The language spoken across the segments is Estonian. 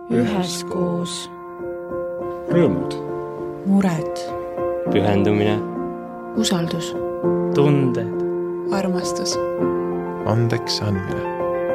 üheskoos. Rõõmud. Mured. Pühendumine. Usaldus. Tunded. Armastus. Andeks andmine.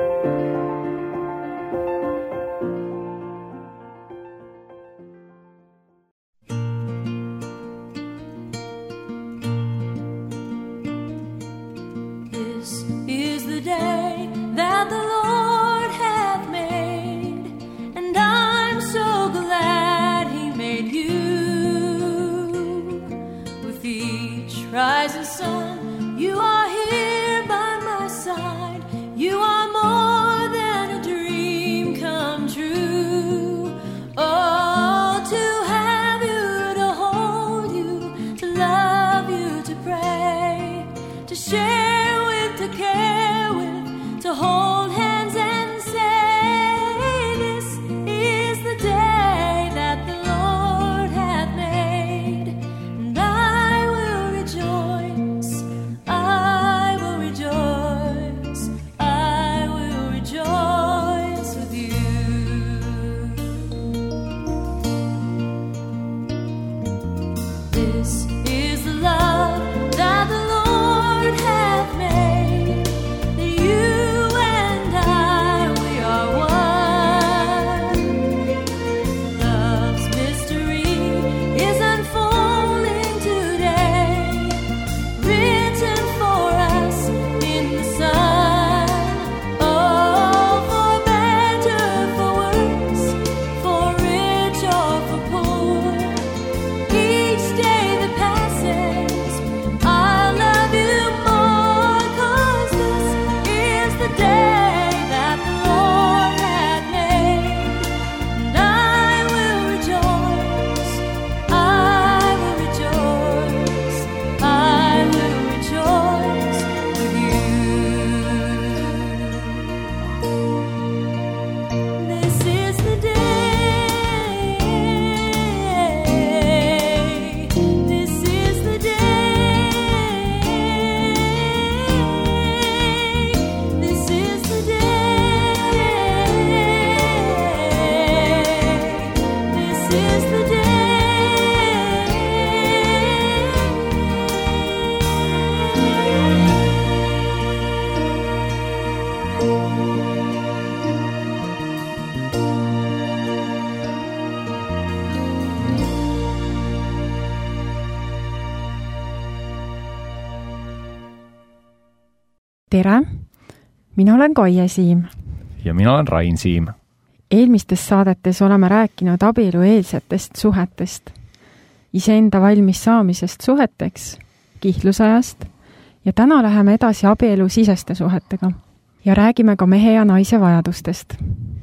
Tere! Mina olen Kaie Siim. Ja mina olen Rain Siim. Eelmistes saadetes oleme rääkinud abielueelsetest suhetest, iseenda valmis saamisest suheteks, kihlusajast ja täna läheme edasi abielu siseste suhetega ja räägime ka mehe ja naise vajadustest.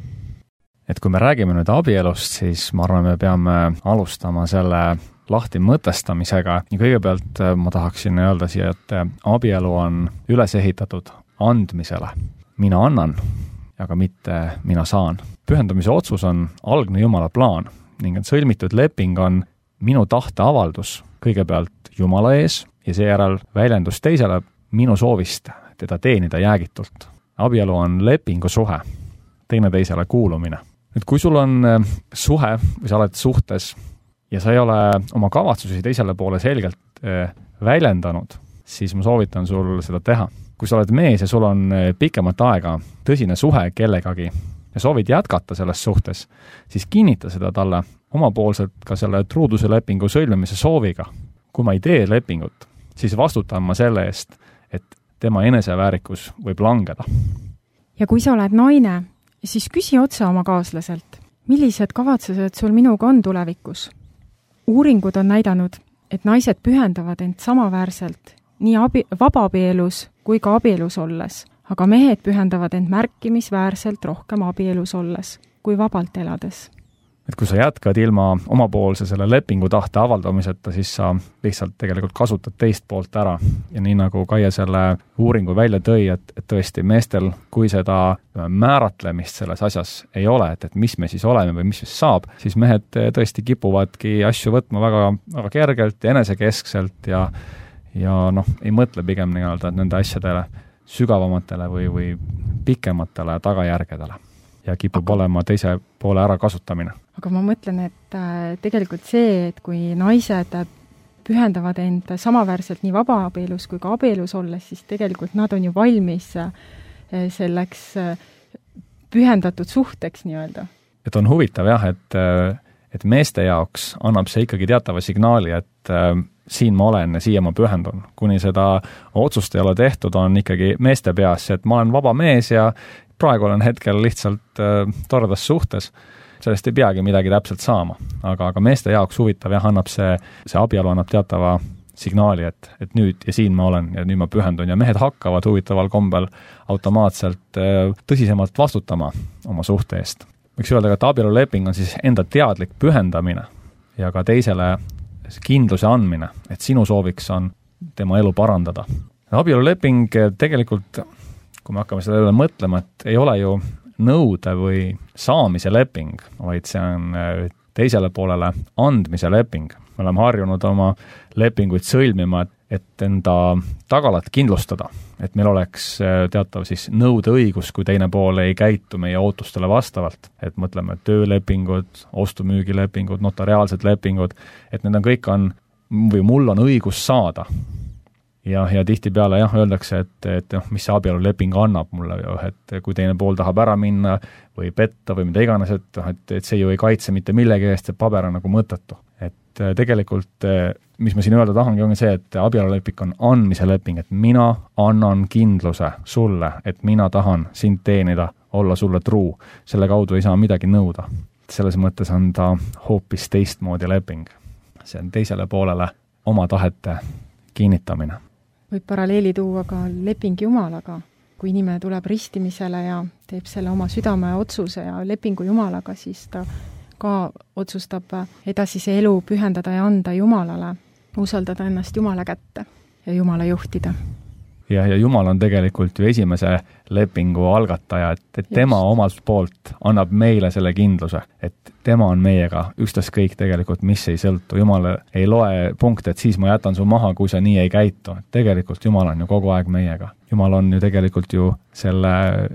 Et kui me räägime nüüd abielust, siis ma arvan, me peame alustama selle lahti mõtestamisega ja kõigepealt ma tahaksin öelda siia, et abielu on üles ehitatud andmisele. Mina annan, aga mitte mina saan. Pühendumise otsus on algne Jumala plaan ning sõlmitud leping on minu tahteavaldus kõigepealt Jumala ees ja seejärel väljendus teisele minu soovist teda teenida jäägitult. Abielu on lepingusuhe, teineteisele kuulumine. Nüüd, kui sul on suhe või sa oled suhtes ja sa ei ole oma kavatsusi teisele poole selgelt väljendanud, siis ma soovitan sul seda teha. Kui sa oled mees ja sul on pikemat aega tõsine suhe kellegagi ja soovid jätkata selles suhtes, siis kinnita seda talle omapoolselt ka selle truuduse lepingu sõlmimise sooviga. Kui ma ei tee lepingut, siis vastutan ma selle eest, et tema eneseväärikus võib langeda. Ja kui sa oled naine, siis küsi otsa oma kaaslaselt, millised kavatsused sul minuga on tulevikus? Uuringud on näidanud, et naised pühendavad end samaväärselt nii vabaabielus kui ka abielus olles, aga mehed pühendavad end märkimisväärselt rohkem abielus olles kui vabalt elades. Et kui sa jätkad ilma omapoolse selle lepingu tahte avaldamiseta, siis sa lihtsalt tegelikult kasutad teist poolt ära. Ja nii nagu Kaie selle uuringu välja tõi, et tõesti meestel, kui seda määratlemist selles asjas ei ole, et mis me siis oleme või mis siis saab, siis mehed tõesti kipuvadki asju võtma väga, väga kergelt ja enesekeskselt ja ei mõtle pigem nende asjadele sügavamatele või pikematele tagajärgedele. ja kipub olema teise poole ära kasutamine. Aga ma mõtlen, et tegelikult see, et kui naised pühendavad end samaväärselt nii vabaabielus kui ka abielus olles, siis tegelikult nad on ju valmis selleks pühendatud suhteks nii-öelda. Et on huvitav jah, et meeste jaoks annab see ikkagi teatava signaali, et siin ma olen ja siia ma pühendun. Kuni seda otsust ei ole tehtud, on ikkagi meeste peas, et ma olen vaba mees ja praegu olen hetkel lihtsalt toredas suhtes. Sellest ei peagi midagi täpselt saama. Aga meeste jaoks huvitav jah, annab see abielu annab teatava signaali, et nüüd ja siin ma olen ja nüüd ma pühendun ja mehed hakkavad huvitaval kombel automaatselt tõsisemalt vastutama oma suhte eest. Võiks öelda, et abieluleping on siis enda teadlik pühendamine ja ka teisele kindluse andmine, et sinu sooviks on tema elu parandada. Abieluleping tegelikult, kui me hakkame selle üle mõtlema, et ei ole ju nõude või saamise leping, vaid see on teisele poolele andmise leping. Me oleme harjunud oma lepinguid sõlmima, et enda tagalat kindlustada, et meil oleks teatav siis nõudeõigus, kui teine pool ei käitu meie ootustele vastavalt. Et mõtleme töölepingud, ostu-müügilepingud, notariaalsed lepingud, et need on kõik või mul on õigus saada. Ja tihtipeale jah, öeldakse, et mis see abieluleping annab mulle, et kui teine pool tahab ära minna või petta või mida iganes, et see ju ei kaitse mitte millegi eest, see paber on nagu mõttetu. Et tegelikult, mis ma siin öelda tahangi, on see, et abieluleping on andmise leping, et mina annan kindluse sulle, et mina tahan sind teenida, olla sulle truu. Selle kaudu ei saa midagi nõuda. Selles mõttes on ta hoopis teistmoodi leping. See on teisele poolele oma tahete kinnitamine. Võib paralleeli tuua ka leping Jumalaga. Kui inimene tuleb ristimisele ja teeb selle oma südame otsuse ja lepingu Jumalaga, siis ta ka otsustab edasise elu pühendada ja anda Jumalale, usaldada ennast Jumala kätte ja Jumala juhtida. Ja Jumal on tegelikult ju esimese lepingu algataja, et tema omalt poolt annab meile selle kindluse, et tema on meiega ükstaskõik tegelikult, mis ei sõltu. Jumal ei loe punkte, et siis ma jätan su maha, kui sa nii ei käitu. Tegelikult Jumal on ju kogu aeg meiega. Jumal on ju tegelikult ju selle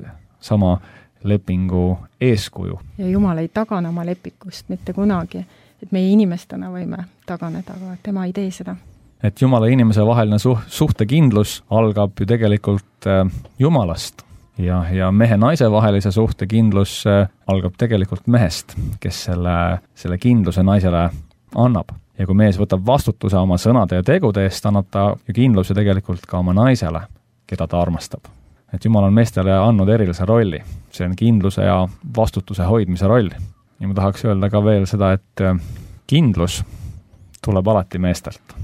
sama lepingu eeskuju. Ja Jumal ei tagane oma lepikust mitte kunagi, et meie inimestena võime taganeda, aga tema ei tee seda. Et Jumala ja inimese vaheline suhtekindlus algab ju tegelikult Jumalast ja mehe-naise vahelise suhtekindlus algab tegelikult mehest, kes selle kindluse naisele annab. Ja kui mees võtab vastutuse oma sõnade ja tegude eest, annab ta ju kindluse tegelikult ka oma naisele, keda ta armastab. Et Jumal on meestele andnud erilise rolli. See on kindluse ja vastutuse hoidmise roll. Ja ma tahaks öelda ka veel seda, et kindlus tuleb alati meestelt.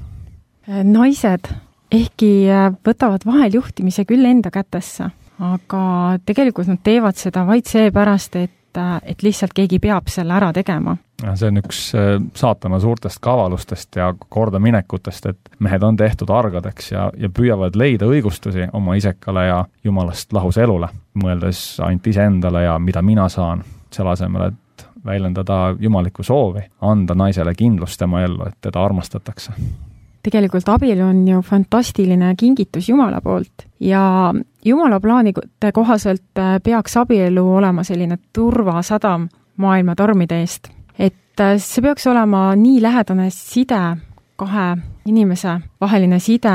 Naised ehkki võtavad vahel juhtimise küll enda kätesse, aga tegelikult nad teevad seda vaid seepärast, et lihtsalt keegi peab selle ära tegema. See on üks saatana suurtest kavalustest ja kordaminekutest, et mehed on tehtud argadeks ja püüavad leida õigustusi oma isekale ja Jumalast lahus elule, mõeldes ainult iseendale ja mida mina saan, selle asemel, et väljendada jumalikku soovi, anda naisele kindlust tema ellu, et teda armastatakse. Tegelikult abielu on ju fantastiline kingitus Jumala poolt ja Jumala plaanide kohaselt peaks abielu olema selline turvasadam maailma tormide eest. Et see peaks olema nii lähedane side, kahe inimese vaheline side,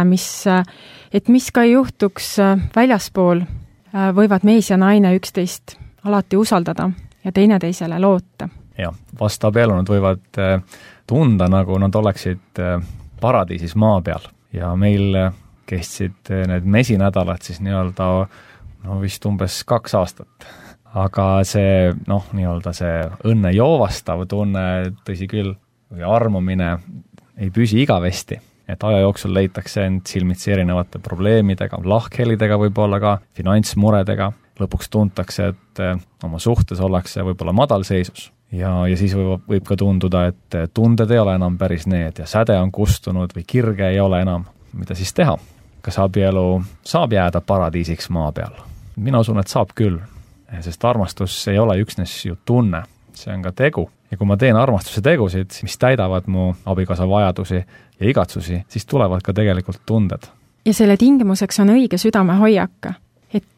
mis ka ei juhtuks väljaspool, võivad mees ja naine üksteist alati usaldada ja teineteisele loota. Ja, vastaabielunud võivad tunda, nagu nad oleksid paradiisis maa peal ja meil kestsid need mesinädalad siis vist umbes 2 aastat. Aga see, see õnne joovastav tunne, tõsi küll, või armumine ei püsi igavesti, et aja jooksul leitakse end silmitsi erinevate probleemidega, lahkhelidega võib-olla ka, finantsmuredega, lõpuks tuntakse, et oma suhtes ollakse võib-olla madalseisus. Ja siis võib ka tunduda, et tunded ei ole enam päris need ja säde on kustunud või kirge ei ole enam. Mida siis teha? Kas abielu saab jääda paradiisiks maa peal? Mina usun, et saab küll, sest armastus ei ole üksnes ju tunne, see on ka tegu. Ja kui ma teen armastuse tegusid, mis täidavad mu abikaasa vajadusi ja igatsusi, siis tulevad ka tegelikult tunded. Ja selle tingimuseks on õige südamehoiak, et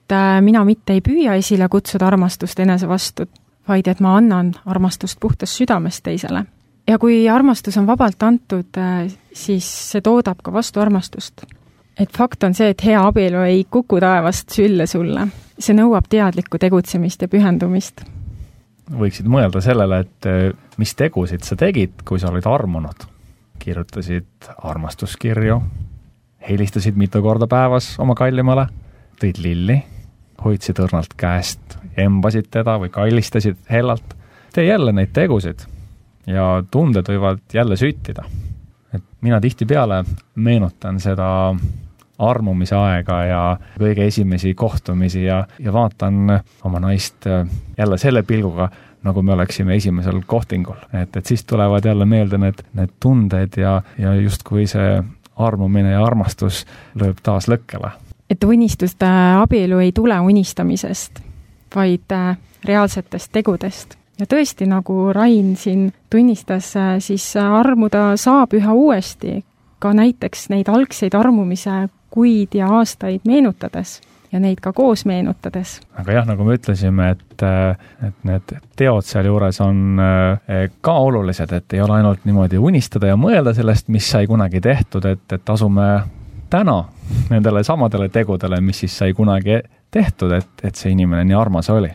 mina mitte ei püüa esile kutsuda armastust enese vastu, vaid et ma annan armastust puhtast südamest teisele. Ja kui armastus on vabalt antud, siis see toodab ka vastu armastust. Et fakt on see, et hea abielu ei kuku taevast sülle sulle. See nõuab teadlikku tegutsemist ja pühendumist. Võiksid mõelda sellele, et mis tegusid sa tegid, kui sa olid armunud. Kirjutasid armastuskirju, helistasid mitu korda päevas oma kallimale, tõid lilli, hoidsid õrnalt käest, embasid teda või kallistasid hellalt. Tee jälle neid tegusid ja tunded võivad jälle süttida. Et mina tihtipeale meenutan seda armumise aega ja kõige esimesi kohtumisi ja vaatan oma naist jälle selle pilguga, nagu me oleksime esimesel kohtingul. Et siis tulevad jälle meelde need tunded ja justkui see armumine ja armastus lööb taas lõkkele. Et unistuste abielu ei tule unistamisest, vaid reaalsetest tegudest. Ja tõesti, nagu Rain siin tunnistas, siis armuda saab üha uuesti, ka näiteks neid algseid armumise kuid ja aastaid meenutades ja neid ka koos meenutades. Aga jah, nagu me ütlesime, et need teod seal juures on ka olulised, et ei ole ainult niimoodi unistada ja mõelda sellest, mis sai kunagi tehtud, et asume täna nendele samadele tegudele, mis siis sai kunagi tehtud, et see inimene nii armas oli.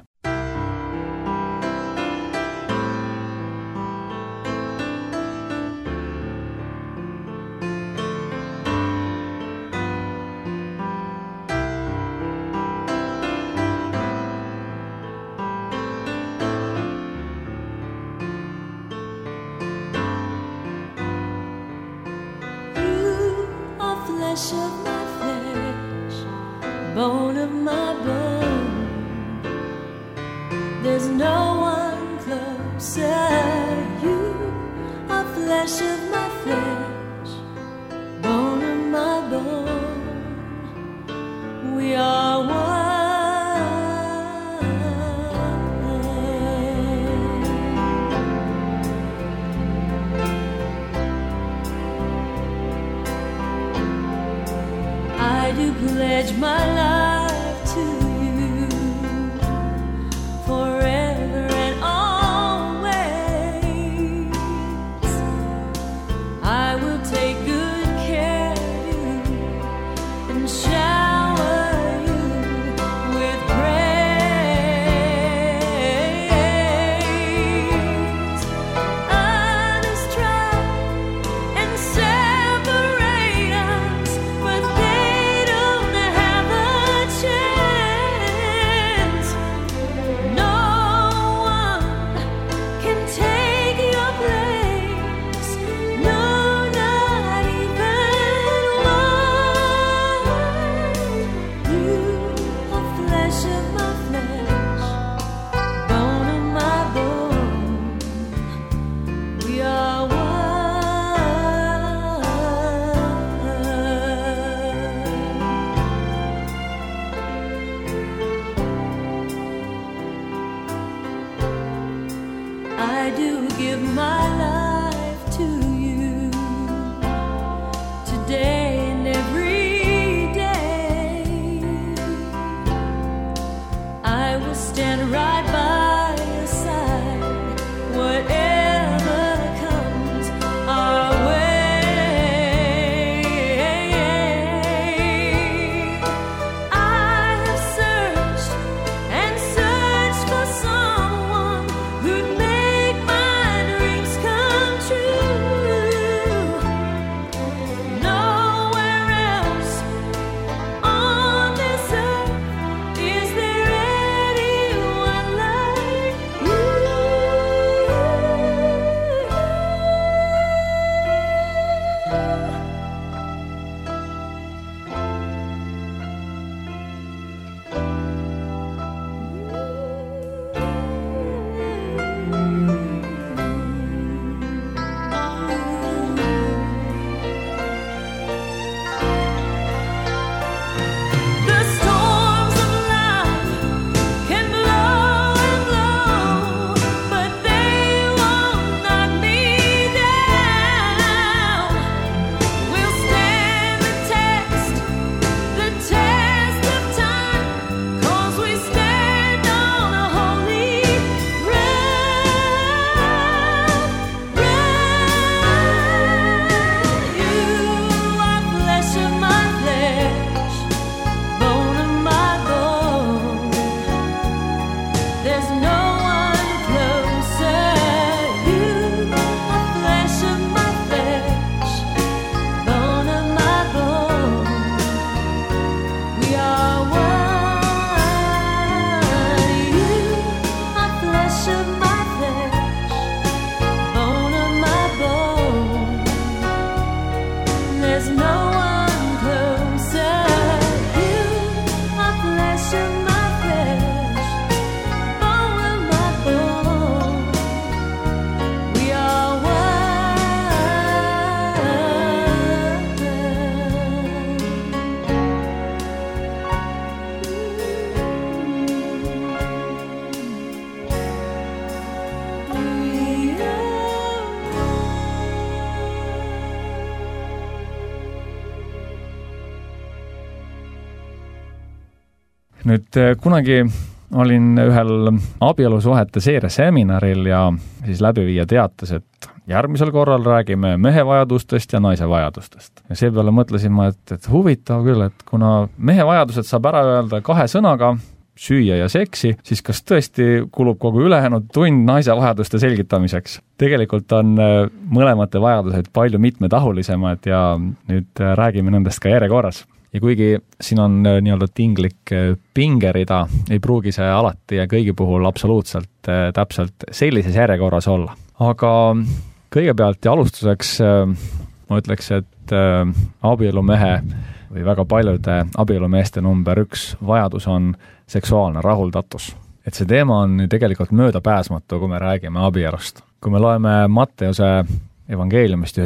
Come Nüüd kunagi olin ühel abielusuhete seeria seminaril ja siis läbiviija teatas, et järgmisel korral räägime mehe vajadustest ja naise vajadustest. Ja seepeale mõtlesin ma, et huvitav küll, et kuna mehe vajadused saab ära öelda 2 sõnaga, süüa ja seksi, siis kas tõesti kulub kogu ülejäänud tund naise vajaduste selgitamiseks? Tegelikult on mõlemate vajadused palju mitmetahulisemad ja nüüd räägime nendest ka järjekorras. Ja kuigi siin on nii-öelda tinglik pingerida, ei pruugi see alati ja kõigi puhul absoluutselt täpselt sellises järjekorras olla. Aga kõigepealt ja alustuseks ma ütleks, et abielumehe või väga paljude abielumeeste number 1 vajadus on seksuaalne rahuldatus. Et see teema on tegelikult möödapääsmatu, kui me räägime abielust. Kui me loeme Matteuse evangeeliumist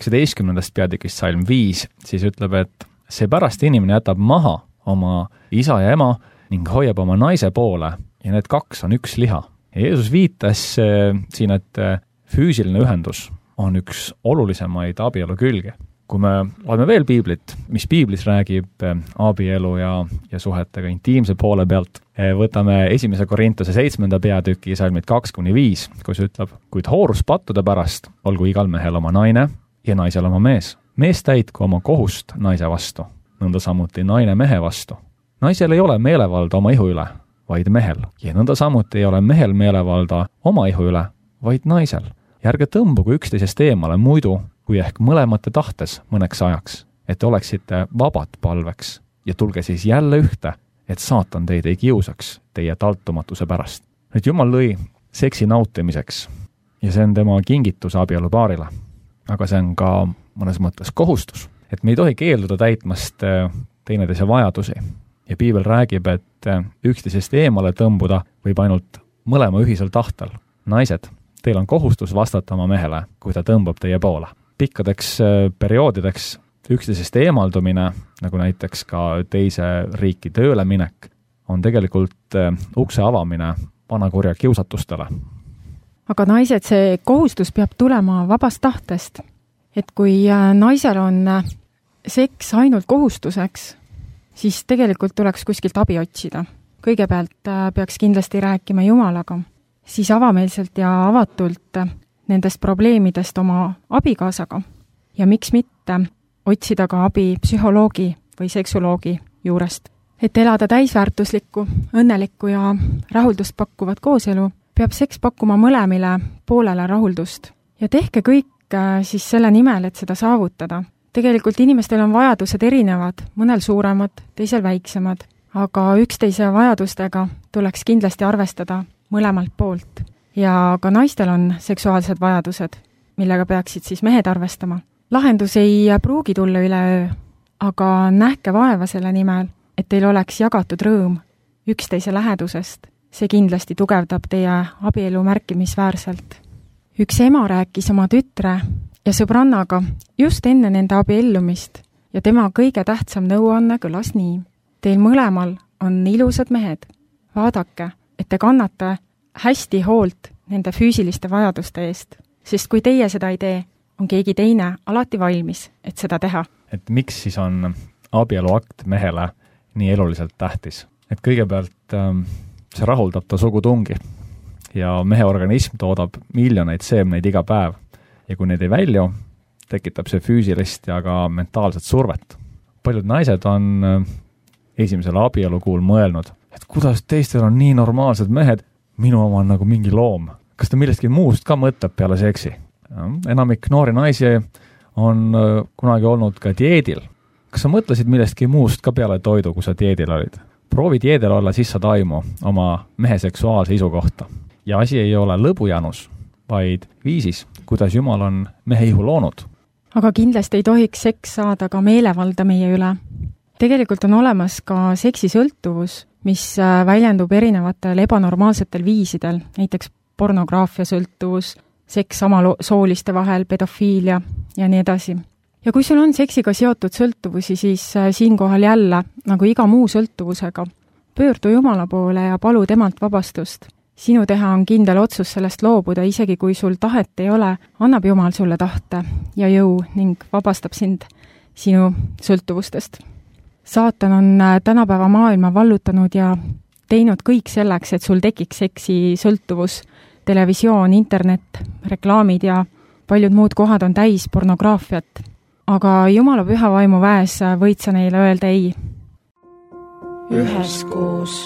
19. peatükist salm 5, siis ütleb, et seepärast inimene jätab maha oma isa ja ema ning hoiab oma naise poole ja need 2 on 1 liha. Ja Jeesus viitas siin, et füüsiline ühendus on üks olulisemaid abielu külge. Kui me loeme veel piiblit, mis piiblis räägib abielu ja suhetega intiimse poole pealt, võtame 1. Korintuse 7. peatüki salmid 2-5, kus ütleb, kuid hooruspattude pärast olgu igal mehel oma naine ja naisel oma mees. Mees täitku oma kohust naise vastu, nõnda samuti naine mehe vastu. Naisel ei ole meelevalda oma ihu üle, vaid mehel, ja nõnda samuti ei ole mehel meelevalda oma ihu üle, vaid naisel. Ja ärge tõmbugu üksteisest eemale muidu, kui ehk mõlemate tahtes mõneks ajaks, et oleksite vabad palveks ja tulge siis jälle ühte, et saatan teid ei kiusaks teie taltumatuse pärast. Nüüd Jumal lõi seksi nautimiseks ja see on tema kingitus abielupaarile, aga see on ka mõnes mõttes kohustus, et me ei tohi keelduda täitmast teineteise vajadusi. Ja piibel räägib, et üksteisest eemale tõmbuda võib ainult mõlema ühisel tahtel. Naised, teil on kohustus vastata oma mehele, kui ta tõmbab teie poole. Pikkadeks perioodideks üksteisest eemaldumine, nagu näiteks ka teise riiki tööle minek, on tegelikult ukse avamine vanakurja kiusatustele. Aga naised, see kohustus peab tulema vabast tahtest. Et kui naisel on seks ainult kohustuseks, siis tegelikult tuleks kuskilt abi otsida. Kõigepealt peaks kindlasti rääkima Jumalaga, siis avameelselt ja avatult nendest probleemidest oma abikaasaga ja miks mitte otsida ka abi psühholoogi või seksoloogi juurest. Et elada täisväärtuslikku, õnnelikku ja rahuldust pakkuvat kooselu, peab seks pakkuma mõlemile poolele rahuldust. Ja tehke kõik siis selle nimel, et seda saavutada. Tegelikult inimestel on vajadused erinevad, mõnel suuremad, teisel väiksemad, aga üksteise vajadustega tuleks kindlasti arvestada mõlemalt poolt. Ja ka naistel on seksuaalsed vajadused, millega peaksid siis mehed arvestama. Lahendus ei pruugi tulla üleöö, aga nähke vaeva selle nimel, et teil oleks jagatud rõõm üksteise lähedusest. See kindlasti tugevdab teie abielu märkimisväärselt. Üks ema rääkis oma tütre ja sõbrannaga just enne nende abiellumist ja tema kõige tähtsam nõuanne kõlas nii. Teil mõlemal on ilusad mehed. Vaadake, et te kannate hästi hoolt nende füüsiliste vajaduste eest, sest kui teie seda ei tee, on keegi teine alati valmis, et seda teha. Et miks siis on abieluakt mehele nii eluliselt tähtis? Et kõigepealt see rahuldab ta sugutungi ja mehe organism toodab miljoneid seemneid iga päev ja kui neid ei välju, tekitab see füüsilist ja ka mentaalset survet. Paljud naised on esimesel abielukuul mõelnud, et kuidas teistel on nii normaalsed mehed, minu oma on nagu mingi loom. Kas ta millestki muust ka mõtleb peale seksi? Enamik noori naisi on kunagi olnud ka dieedil. Kas sa mõtlesid millestki muust ka peale toidu, kui sa dieedil olid? Proovi dieedil olla, siis saad aimu oma mehe seksuaalse isu kohta. Ja asi ei ole lõbujanus, vaid viisis, kuidas Jumal on mehe ihu loonud. Aga kindlasti ei tohiks seks saada ka meelevalda meie üle. Tegelikult on olemas ka seksisõltuvus, mis väljendub erinevatel ebanormaalsetel viisidel, näiteks pornograafia sõltuvus, seks samasooliste vahel, pedofiilia ja nii edasi. Ja kui sul on seksiga seotud sõltuvusi, siis siinkohal jälle, nagu iga muu sõltuvusega, pöördu Jumala poole ja palu temalt vabastust. Sinu teha on kindel otsus sellest loobuda, isegi kui sul tahet ei ole, annab Jumal sulle tahte ja jõu ning vabastab sind sinu sõltuvustest. saatan on tänapäeva maailma vallutanud ja teinud kõik selleks, et sul tekiks seksi sõltuvus. Televisioon, internet, reklaamid ja paljud muud kohad on täis pornograafiat. Aga Jumala püha vaimu väes võid sa neile öelda ei. Üheskoos.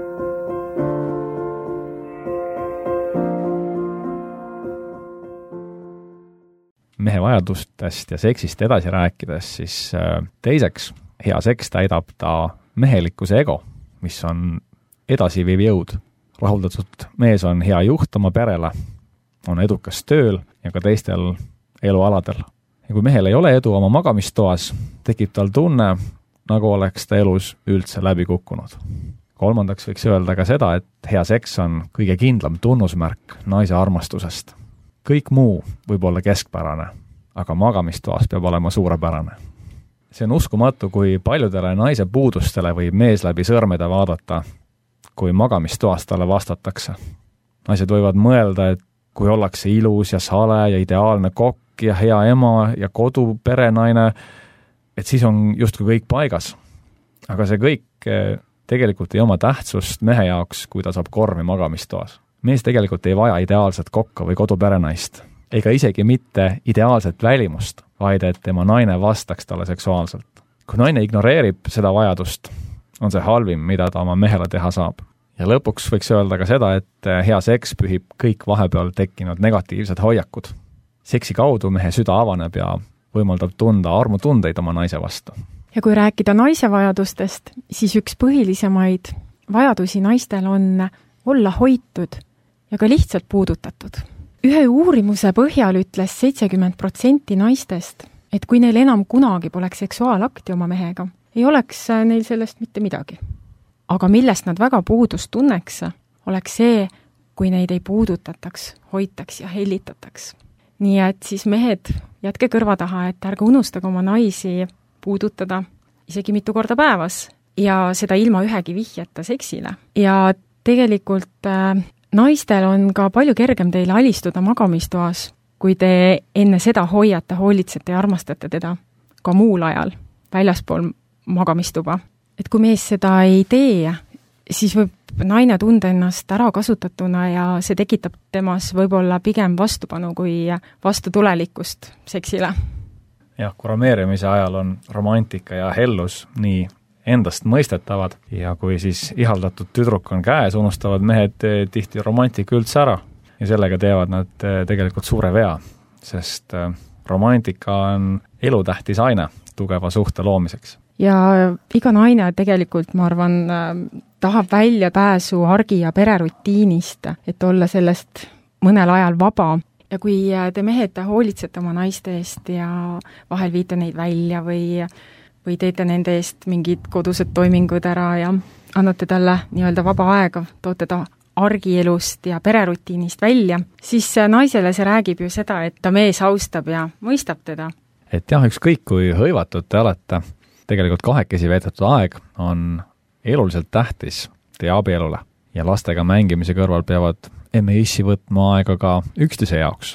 Mehe vajadustest ja seksist edasi rääkides, siis teiseks hea seks täidab ta mehelikkuse ego, mis on edasiviiv jõud. Rahuldatud mees on hea juht oma perele, on edukas tööl ja ka teistel elualadel. Ja kui mehel ei ole edu oma magamistoas, tekib tal tunne, nagu oleks ta elus üldse läbi kukkunud. Kolmandaks võiks öelda ka seda, et hea seks on kõige kindlam tunnusmärk naise armastusest. Kõik muu võib olla keskpärane, aga magamistoas peab olema suurepärane. See on uskumatu, kui paljudele naise puudustele võib mees läbi sõrmede vaadata, kui magamistoas talle vastatakse. Naised võivad mõelda, et kui ollakse ilus ja sale ja ideaalne kokk ja hea ema ja koduperenaine, et siis on justkui kõik paigas. Aga see kõik tegelikult ei oma tähtsust mehe jaoks, kui ta saab korvi magamistoas. Mees tegelikult ei vaja ideaalset kokka või koduperenaist, ega isegi mitte ideaalset välimust, vaid et tema naine vastaks talle seksuaalselt. Kui naine ignoreerib seda vajadust, on see halvim, mida ta oma mehele teha saab. Ja lõpuks võiks öelda ka seda, et hea seks pühib kõik vahepeal tekkinud negatiivsed hoiakud. Seksi kaudu mehe süda avaneb ja võimaldab tunda armutundeid oma naise vastu. Ja kui rääkida naise vajadustest, siis üks põhilisemaid vajadusi naistel on olla hoitud ja ka lihtsalt puudutatud. Ühe uurimuse põhjal ütles 70% naistest, et kui neil enam kunagi poleks seksuaalakti oma mehega, ei oleks neil sellest mitte midagi. Aga millest nad väga puudust tunneks, oleks see, kui neid ei puudutataks, hoitaks ja hellitataks. Nii et siis mehed, jätke kõrva taha, et ärge unustage oma naisi puudutada isegi mitu korda päevas ja seda ilma ühegi vihjeta seksile. Ja tegelikult naistel on ka palju kergem teile alistuda magamistoas, kui te enne seda hoiate, hoolitsete ja armastate teda ka muul ajal, väljaspool magamistuba. Et kui mees seda ei tee, siis võib naine tunda ennast ära kasutatuna ja see tekitab temas võib-olla pigem vastupanu kui vastutulelikkust seksile. Jah, kurameerimise ajal on romantika ja hellus nii endast mõistetavad ja kui siis ihaldatud tüdruk on käes, unustavad mehed tihti romantika üldse ära ja sellega teevad nad tegelikult suure vea, sest romantika on elutähtis aine tugeva suhte loomiseks. Ja iga naine tegelikult, ma arvan, tahab välja pääsu argi- ja pererutiinist, et olla sellest mõnel ajal vaba. Ja kui te mehed hoolitsete oma naiste eest ja vahel viite neid välja või teete nende eest mingid kodused toimingud ära ja annate talle nii-öelda vaba aega, toote ta argielust ja pererutiinist välja, siis naisele see räägib ju seda, et ta mees austab ja mõistab teda. Et jah, ükskõik kui hõivatud te olete, tegelikult kahekesi veedetud aeg on eluliselt tähtis teie abielule ja lastega mängimise kõrval peavad emme ja issi võtma aega ka üksteise jaoks.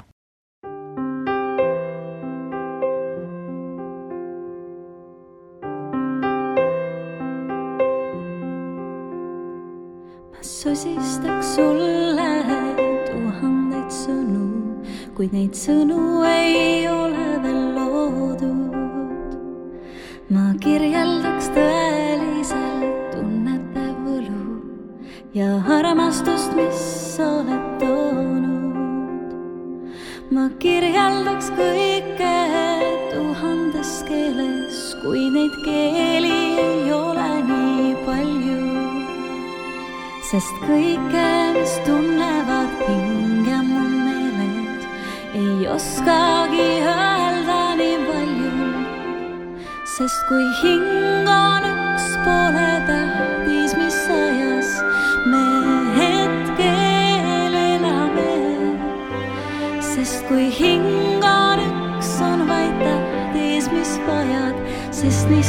Ma sosistaks sulle 1000 sõnu, kuid neid sõnu ei ole veel loodud. Ma kirjeldaks tõeliselt tunnete võlu ja armastust, mis oled toonud. Ma kirjeldaks kõike 1000 keeles, kui neid keeli ei ole nii palju. Sest kõike, mis tunnevad hinge mu meeled, ei oskagi öelda nii palju. Sest kui hing on üks, pole tähtis, mis ajas me hetkel elame. Sest kui hing on üks, on vaid tähtis, mis vajad, sest nii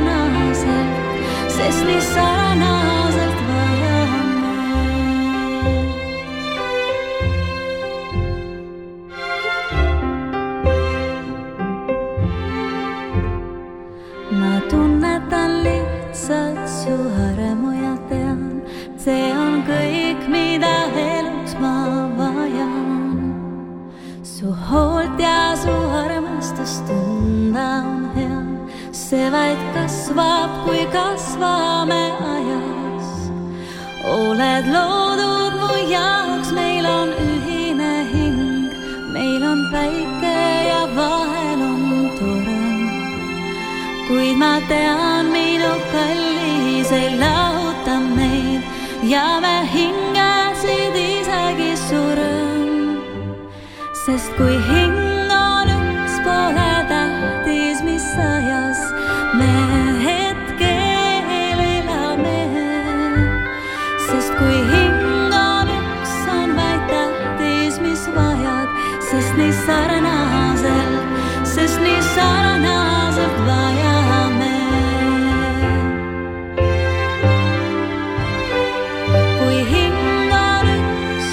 sarnaselt vajame. Ma tunnetan sest tunda on hea. See vaid kasvab, kui kasvame ajas. Oled loodud mu jaoks, meil on ühine hing. Meil on päike ja vahel on torm. Kuid ma tean, minu kallis ei lahuta meid ja me hingesid isegi surm. Sest kui hing on üks, pole tähtis, mis ajas me hetkel elame. Sest kui hing on üks, on vaid tähtis, mis vajad, sest nii sarnaselt vajame. Kui hing on üks,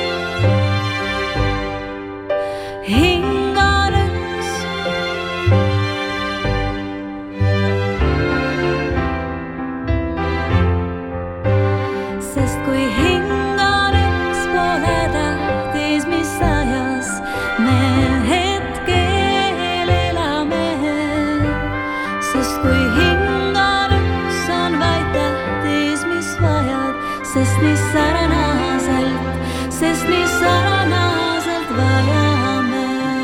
sest kui hing on üks, pole tähtis, mis ajas me hetkel elame. Sest kui hing on üks, on vaid tähtis, mis vajad, sest nii sarnaselt vajame.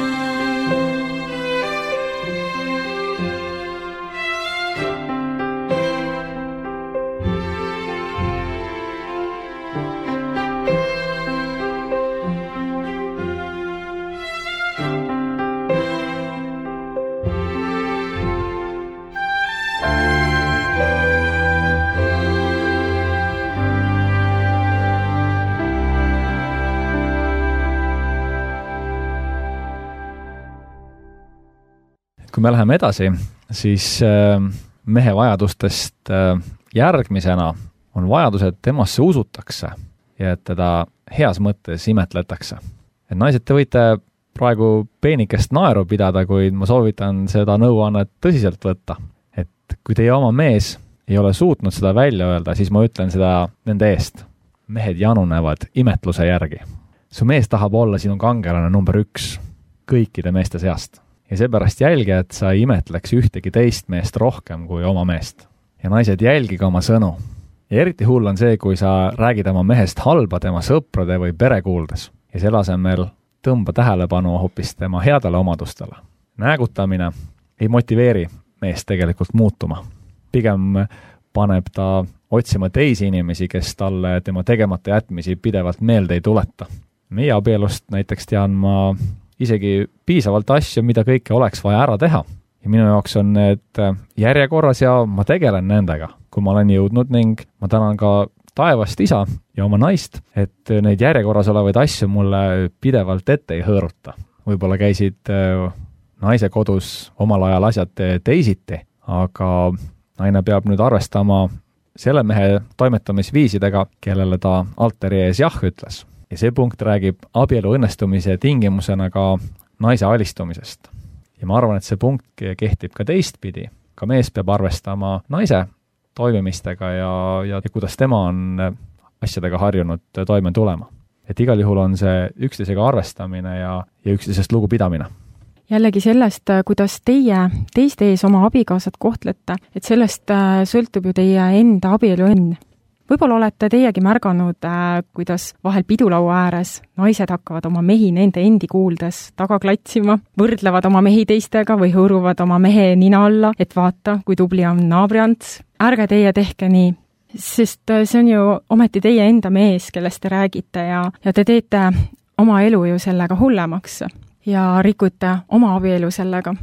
Kui me läheme edasi, siis mehe vajadustest järgmisena on vajadus, et temasse usutakse ja et teda heas mõttes imetletakse. Et naised, te võite praegu peenikest naeru pidada, kuid ma soovitan seda nõuannet tõsiselt võtta. Et kui teie oma mees ei ole suutnud seda välja öelda, siis ma ütlen seda nende eest. Mehed janunevad imetluse järgi. Su mees tahab olla sinu kangelane number 1 kõikide meeste seast. Ja seepärast jälgi, et sa imetleks ühtegi teist meest rohkem kui oma meest. Ja naised, jälgige oma sõnu. Ja eriti hull on see, kui sa räägid oma mehest halba tema sõprade või pere kuuldes. Ja selle asemel tõmba tähelepanu hoopis tema headele omadustele. Näägutamine ei motiveeri meest tegelikult muutuma. Pigem paneb ta otsima teisi inimesi, kes talle tema tegemata jätmisi pidevalt meelde ei tuleta. Meie abielust näiteks tean ma isegi piisavalt asju, mida kõike oleks vaja ära teha. Ja minu jaoks on need järjekorras ja ma tegelen nendega, kui ma olen jõudnud, ning ma tänan ka taevast isa ja oma naist, et neid järjekorras olevaid asju mulle pidevalt ette ei hõõruta. Võib-olla käisid naise kodus omal ajal asjad teisiti, aga naine peab nüüd arvestama selle mehe toimetamisviisidega, kellele ta altari ees jah ütles. Ja see punkt räägib abielu õnnestumise tingimusena ka naise alistumisest. Ja ma arvan, et see punkt kehtib ka teistpidi. Ka mees peab arvestama naise toimimistega ja kuidas tema on asjadega harjunud toime tulema. Et igal juhul on see üksteisega arvestamine ja üksteisest lugupidamine. Jällegi sellest, kuidas teie teiste ees oma abikaasat kohtlete, et sellest sõltub ju teie enda abielu õnn. Võib-olla olete teiegi märganud, kuidas vahel pidulaua ääres naised hakkavad oma mehi nende endi kuuldes taga klatsima, võrdlevad oma mehi teistega või hõõruvad oma mehe nina alla, et vaata, kui tubli on naabriants. Ärge teie tehke nii, sest see on ju ometi teie enda mees, kellest te räägite ja te teete oma elu ju sellega hullemaks ja rikute oma abielu sellega.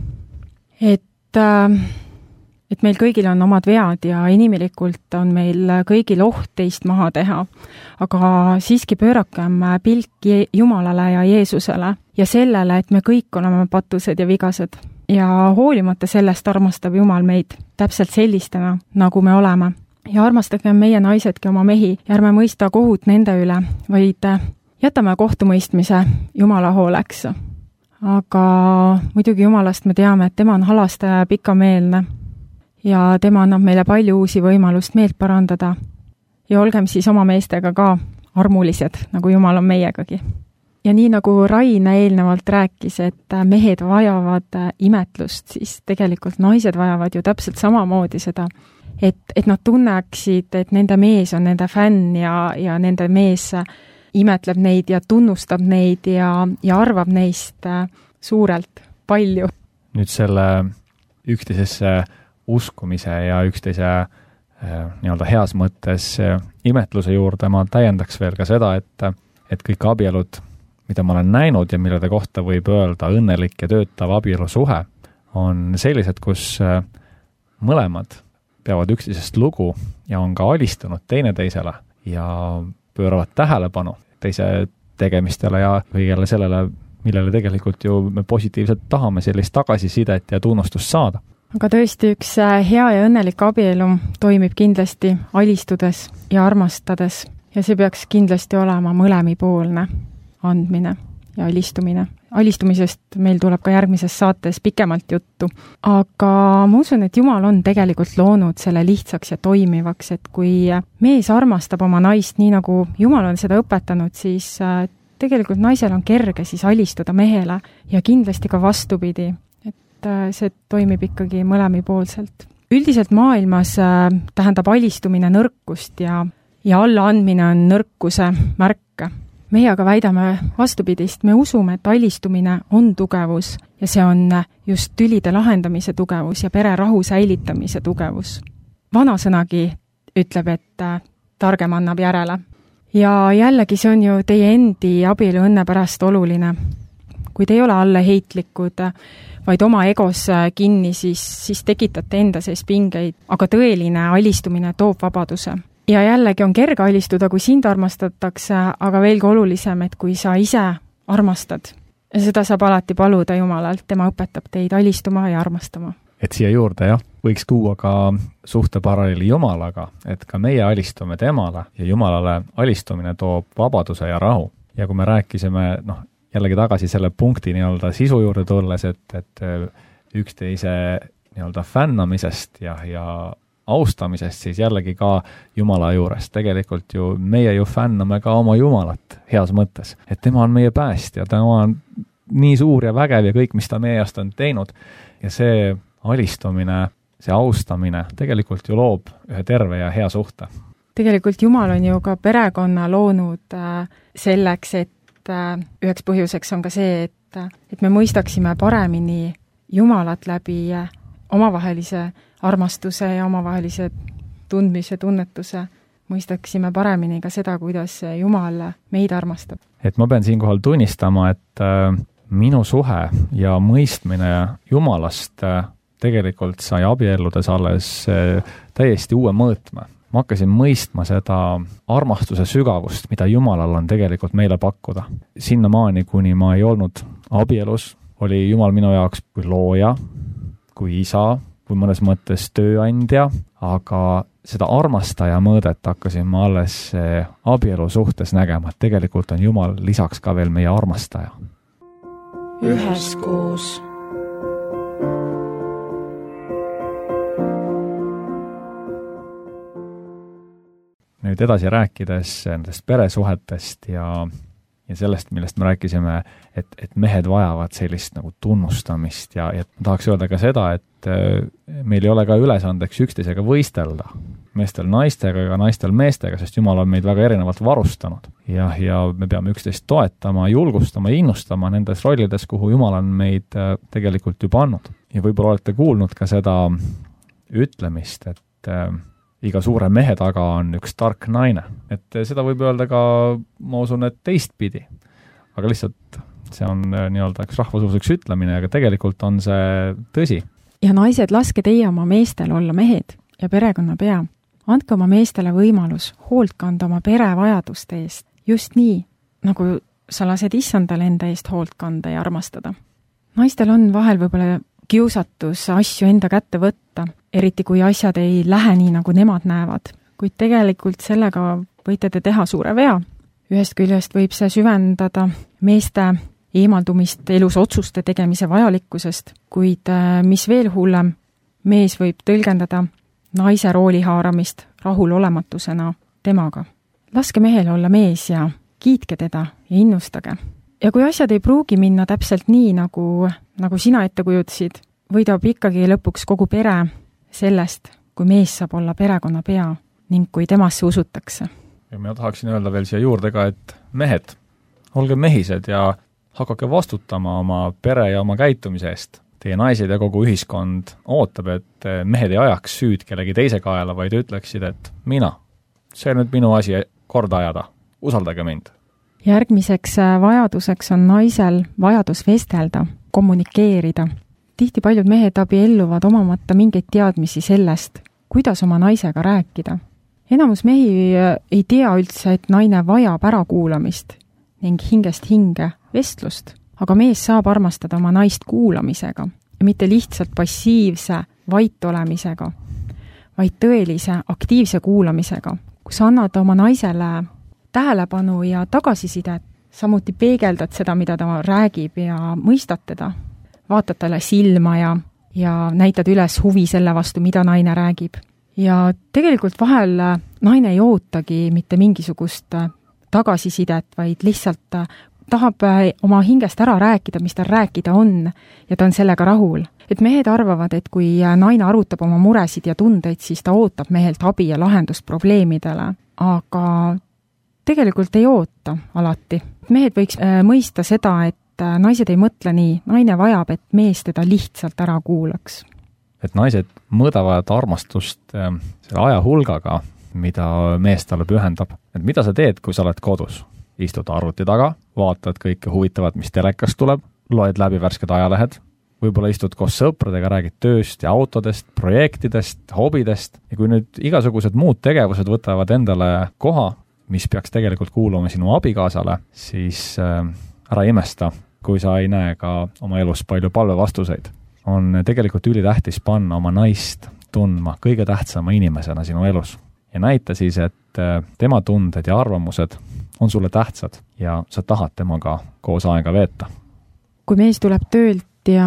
Et meil kõigil on omad vead ja inimelikult on meil kõigil oht teist maha teha, aga siiski pöörakem pilk Jumalale ja Jeesusele ja sellele, et me kõik oleme patused ja vigased. Ja hoolimata sellest armastab Jumal meid täpselt sellistena, nagu me oleme. Ja armastagem meie naisedki oma mehi ja ärme mõista kohut nende üle, vaid jätame kohtumõistmise Jumala hooleks. Aga muidugi Jumalast me teame, et tema on halastaja ja pikameelne. Ja tema annab meile palju uusi võimalust meelt parandada. Ja olgem siis oma meestega ka armulised, nagu Jumal on meiegagi. ja nii nagu Rain eelnevalt rääkis, et mehed vajavad imetlust, siis tegelikult naised vajavad ju täpselt samamoodi seda, et nad tunneksid, et nende mees on nende fänn ja nende mees imetleb neid ja tunnustab neid ja arvab neist suurelt palju. Nüüd selle üksteisesse uskumise ja üksteise nii-öelda heas mõttes imetluse juurde ma täiendaks veel ka seda, et kõik abielud, mida ma olen näinud ja millede kohta võib öelda õnnelik ja töötav abielusuhe, on sellised, kus mõlemad peavad üksteisest lugu ja on ka alistunud teineteisele ja pööravad tähelepanu teise tegemistele ja kõigele sellele, millele tegelikult ju me positiivselt tahame sellist tagasisidet ja tunnustust saada. Aga tõesti, üks hea ja õnnelik abielu toimib kindlasti alistudes ja armastades ja see peaks kindlasti olema mõlemipoolne andmine ja alistumine. Alistumisest meil tuleb ka järgmises saates pikemalt juttu, aga ma usun, et Jumal on tegelikult loonud selle lihtsaks ja toimivaks, et kui mees armastab oma naist nii, nagu Jumal on seda õpetanud, siis tegelikult naisel on kerge siis alistuda mehele ja kindlasti ka vastupidi. See toimib ikkagi mõlemipoolselt. Üldiselt maailmas tähendab alistumine nõrkust ja allaandmine on nõrkuse märk. Meie aga väidame vastupidist, me usume, et alistumine on tugevus ja see on just tülide lahendamise tugevus ja pere rahu säilitamise tugevus. Vanasõnagi ütleb, et targem annab järele. Ja jällegi see on ju teie endi abielu õnne pärast oluline. Kui te ei ole allaheitlikud, vaid oma egos kinni, siis tekitate enda sees pingeid, aga tõeline alistumine toob vabaduse. Ja jällegi on kerge alistuda, kui sind armastatakse, aga veelgi olulisem, et kui sa ise armastad. Ja seda saab alati paluda Jumalalt, tema õpetab teid alistuma ja armastama. Et siia juurde, võiks tuua ka suhte paralleeli Jumalaga, et ka meie alistume temale ja Jumalale alistumine toob vabaduse ja rahu. Ja kui me rääkisime, jällegi tagasi selle punkti nii-öelda sisu juurde tulles, et üksteise nii-öelda fännamisest ja austamisest, siis jällegi ka Jumala juures. Tegelikult ju meie ju fänname ka oma Jumalat heas mõttes. Et tema on meie päästja, tema on nii suur ja vägev ja kõik, mis ta meie eest on teinud. Ja see alistumine, see austamine tegelikult ju loob ühe terve ja hea suhte. Tegelikult Jumal on ju ka perekonna loonud selleks, et üheks põhjuseks on ka see, et me mõistaksime paremini Jumalat läbi omavahelise armastuse ja omavahelise tundmise, tunnetuse, mõistaksime paremini ka seda, kuidas Jumal meid armastab. Et ma pean siinkohal tunnistama, et minu suhe ja mõistmine Jumalast tegelikult sai abielludes alles täiesti uue mõõtme. Ma hakkasin mõistma seda armastuse sügavust, mida Jumalal on tegelikult meile pakkuda. Sinnamaani, kuni ma ei olnud abielus, oli Jumal minu jaoks kui looja, kui isa, kui mõnes mõttes tööandja, aga seda armastaja mõõdet hakkasin ma alles abielu suhtes nägema, et tegelikult on Jumal lisaks ka veel meie armastaja. Üheskoos. Nüüd edasi rääkides nendest peresuhetest ja sellest, millest me rääkisime, et mehed vajavad sellist nagu tunnustamist ja tahaks öelda ka seda, et meil ei ole ka ülesandeks üksteisega võistelda. Meestel naistega ja naistel meestega, sest Jumal on meid väga erinevalt varustanud. Ja me peame üksteist toetama, julgustama, innustama nendes rollides, kuhu Jumal on meid tegelikult juba andnud. Ja võib-olla olete kuulnud ka seda ütlemist, et iga suure mehe taga on üks tark naine. Et seda võib öelda ka, ma usun, et teistpidi. Aga lihtsalt see on nii-öelda üks rahvasuuseks ütlemine, aga tegelikult on see tõsi. Ja naised, laske teie oma meestel olla mehed ja perekonna pea. Andke oma meestele võimalus hoolt kanda oma pere vajaduste eest. Just nii, nagu sa lased issandale enda eest hoolt kanda ja armastada. Naistel on vahel võib-olla kiusatus asju enda kätte võtta, eriti kui asjad ei lähe nii, nagu nemad näevad. Kuid tegelikult sellega võite te teha suure vea. Ühest küljest võib see süvendada meeste eemaldumist elus otsuste tegemise vajalikkusest, kuid mis veel hullem, mees võib tõlgendada naise rooli haaramist rahulolematusena temaga. Laske mehele olla mees ja kiitke teda ja innustage. Ja kui asjad ei pruugi minna täpselt nii, nagu sina ette kujutasid, võidab ikkagi lõpuks kogu pere sellest, kui mees saab olla perekonna pea ning kui temasse usutakse. Ja ma tahaksin öelda veel siia juurde ka, et mehed, olge mehised ja hakake vastutama oma pere ja oma käitumise eest. Teie naised ja kogu ühiskond ootab, et mehed ei ajaks süüd kellegi teise kaela, vaid ütleksid, et see on nüüd minu asi korda ajada, usaldage mind. Järgmiseks vajaduseks on naisel vajadus vestelda, kommunikeerida. Tihti paljud mehed abielluvad omamata mingeid teadmisi sellest, kuidas oma naisega rääkida. Enamus mehi ei tea üldse, et naine vajab ärakuulamist ning hingest hinge vestlust, aga mees saab armastada oma naist kuulamisega ja mitte lihtsalt passiivse vait olemisega, vaid tõelise aktiivse kuulamisega, kus annad oma naisele tähelepanu ja tagasisidet, samuti peegeldad seda, mida ta räägib ja mõistad teda, vaatad talle silma ja näitad üles huvi selle vastu, mida naine räägib. Ja tegelikult vahel naine ei ootagi mitte mingisugust tagasisidet, vaid lihtsalt tahab oma hingest ära rääkida, mis tal rääkida on, ja ta on sellega rahul. Et mehed arvavad, et kui naine arutab oma muresid ja tundeid, siis ta ootab mehelt abi ja lahendust probleemidele, aga tegelikult ei oota alati. Mehed võiks mõista seda, et naised ei mõtle nii, naine vajab, et mees teda lihtsalt ära kuulaks. Et naised mõõdavad armastust selle aja hulgaga, mida mees talle pühendab. Et mida sa teed, kui sa oled kodus? Istud arvuti taga, vaatad kõike huvitavat, mis telekast tuleb, loed läbi värsked ajalehed, võib-olla istud koos sõpradega, räägid tööst ja autodest, projektidest, hobidest, ja kui nüüd igasugused muud tegevused võtavad endale koha, mis peaks tegelikult kuuluma sinu abikaasale, siis ära imesta, kui sa ei näe ka oma elus palju palvevastuseid. On tegelikult ülitähtis panna oma naist tundma kõige tähtsama inimesena sinu elus. Ja näita siis, et tema tunded ja arvamused on sulle tähtsad ja sa tahad temaga koos aega veeta. Kui mees tuleb töölt ja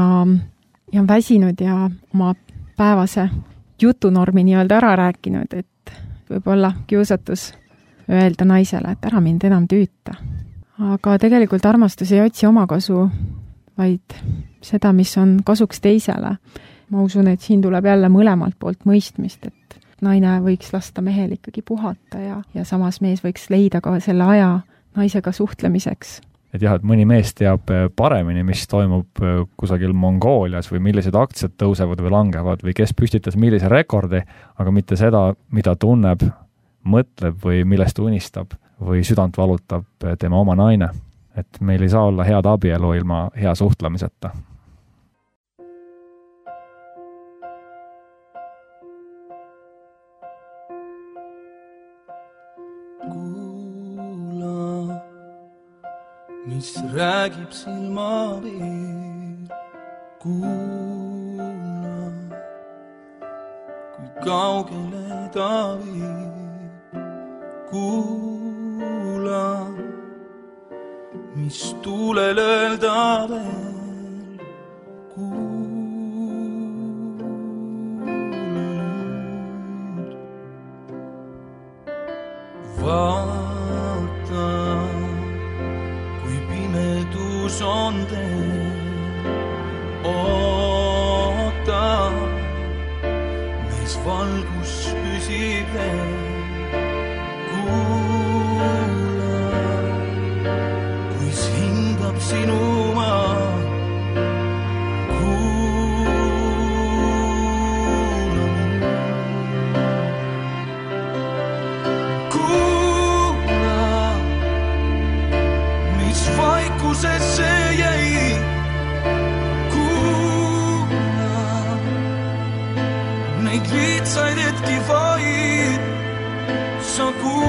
on väsinud ja oma päevase jutunormi nii-öelda ära rääkinud, et võib-olla kiusatus öelda naisele, et ära mind enam tüüta. Aga tegelikult armastus ei otsi oma kasu, vaid seda, mis on kasuks teisele. Ma usun, et siin tuleb jälle mõlemalt poolt mõistmist, et naine võiks lasta mehel ikkagi puhata ja samas mees võiks leida ka selle aja naisega suhtlemiseks. Et jah, et mõni mees teab paremini, mis toimub kusagil Mongoolias või millised aktsiad tõusevad või langevad või kes püstitas millise rekordi, aga mitte seda, mida tunneb, mõtleb või millest unistab või südant valutab tema oma naine. Et meil ei saa olla head abielu ilma hea suhtlemiseta. Kuula, mis räägib silmapiir. Kuula, kui kaugele ta viib. Kuula, mis tuulel öelda veel, kuula nüüd. Vaata, kui pimedus on teel, oota, mees valgus püsib veel. Sinu maa, kuula, mis vaikusesse jäi. Kuula, neid lihtsaid hetki vaid sa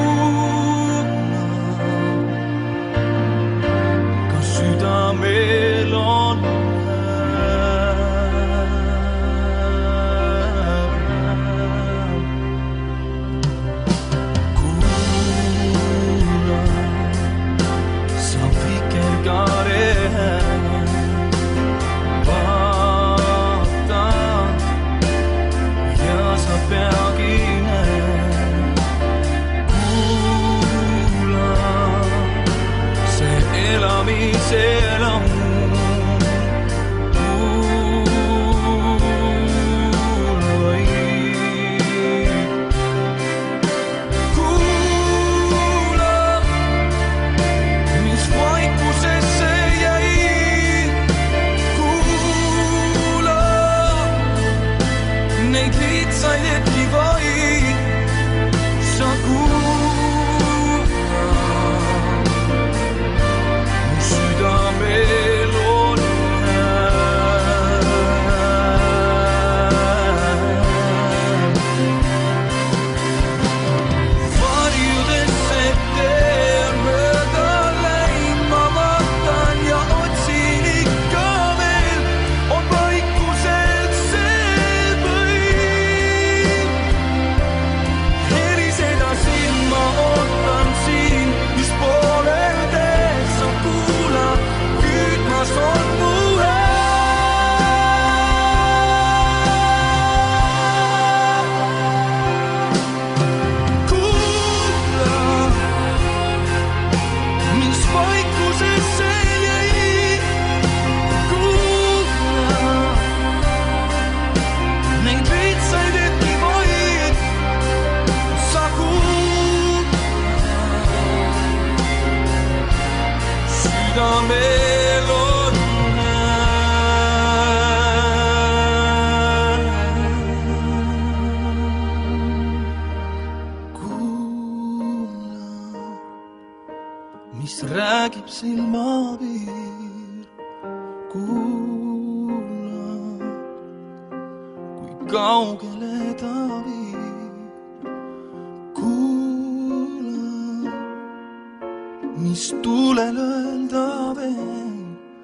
südamel on kuula, sa vikerkaare vaata ja sa peagi kaugele ta viib. Kuula, mis tulel öelda veel.